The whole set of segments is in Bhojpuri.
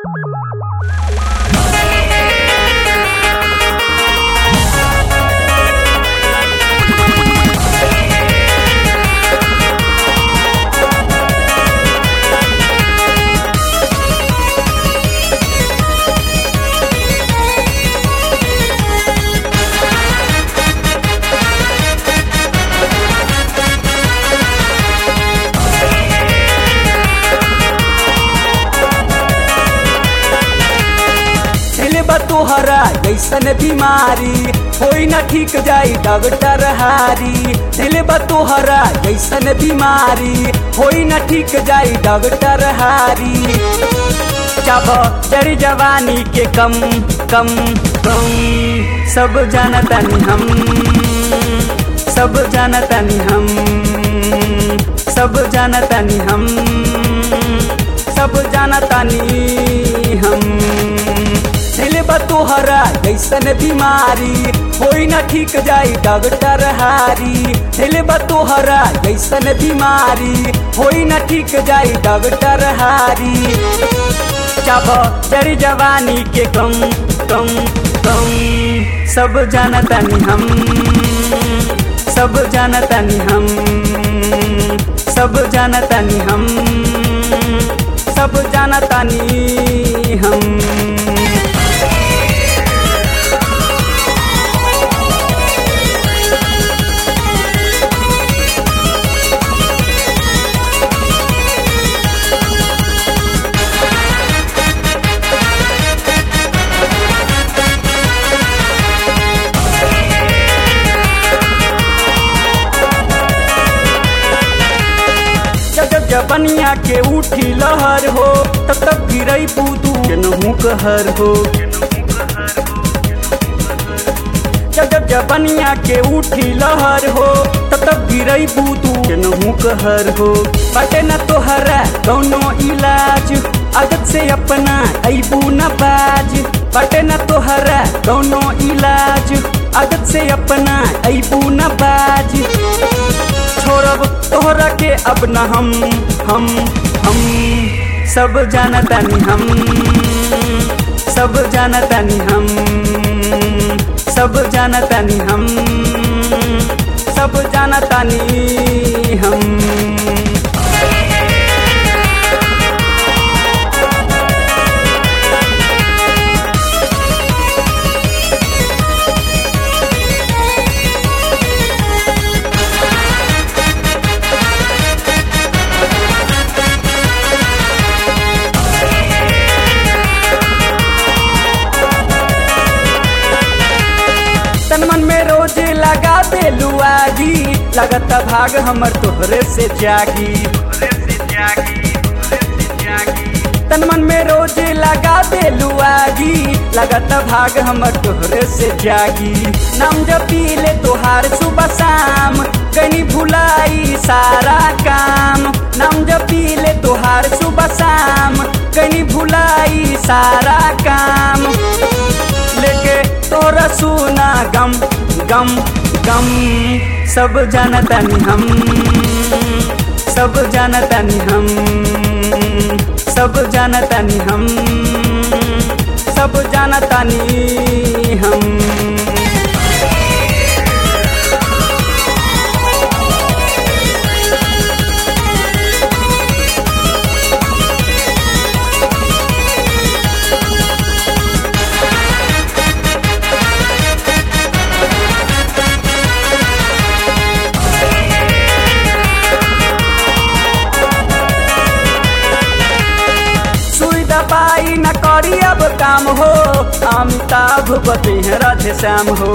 तोहरा जैसन बीमारी होई न ठीक जाई डॉक्टर हारी। दिल बा तोहरा जैसन बीमारी होई न ठीक जाई डॉक्टर हारी। जब जरी जवानी के कम कम कम सब जानतानी हम, सब जानतानी हम, सब जानतानी हम, सब जानतानी हम। दिल बा तोहरा जैसन बीमारी होई न ठीक जाई डॉक्टर हारी। दिल बा तोहरा जैसन बीमारी होई न ठीक जाई डॉक्टर हारी। जब जरी जवानी के कम कम कम सब जानतानी हम, सब जानतानी हम, सब जानतानी हम, सब जानतानी हम। जबनिया के उठी लहर हो तब तक गिरई पूतू के नहू कहर हो। जब जबनिया के उठी लहर हो तब तक गिरई पूतू के नहू कहर हो। बटे न तोहरा दोनों इलाज आदत से अपना अबू न बाज। बटे न तोहरा दोनों इलाज आदत से अपना अबू न बाज। छोड़ब तोहरा के अब न हम सब जानतानी हम, सब जानतानी हम, सब जानतानी हम, सब जानतानी हम। तन मन में रोज लगा दे लुआगी लगत भाग हमर तोहरे से जागी। तन मन में रोज लगा दे लुआगी लगत भाग हमर तोहरे से जागी। नाम जपी ले तोहार सुबह शाम कहीं भुलाई सारा काम। नाम जपी ले तोहार सुबह शाम कहीं भुलाई सारा काम। लेके तोरा सुना गम गम गम सब जानतानी हम, सब जानतानी हम, सब जानतानी हम, सब जानतानी हम। पाई न करी अब काम हो अमिताभ बच्चन राधे श्याम हो।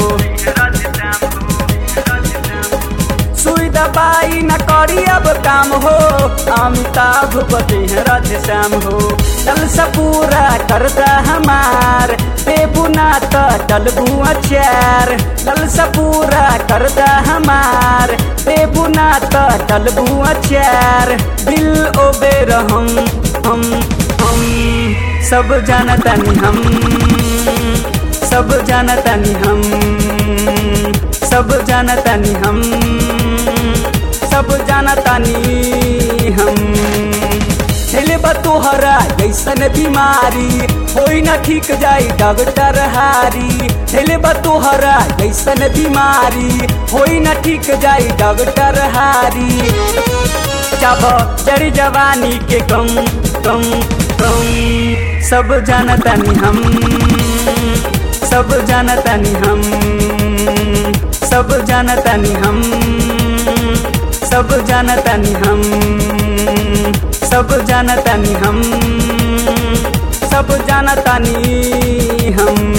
सुई दबाई न करी अब काम हो अमिताभ बच्चन राधे श्याम हो। चल सा पूरा करता हमार बेबुना तो टलबू अचार। चल सा पूरा करता हमार बेबुना तो टलबू अचार। दिल ओबे रहम हम सब जानतानी हम, सब जानतानी हम, सब जानतानी हम, सब जानतानी हम। हेले बा तोहरा जैसन बीमारी होई ना ठीक जाई डॉक्टर हारी हेले बा तोहरा जैसन बीमारी होई ना ठीक जाई डॉक्टर हारी जब जड़ी जवानी के कम कम कम सब जानतानी हम सब जानतानी हम सब जानतानी हम सब जानतानी हम सब जानतानी हम सब जानतानी हम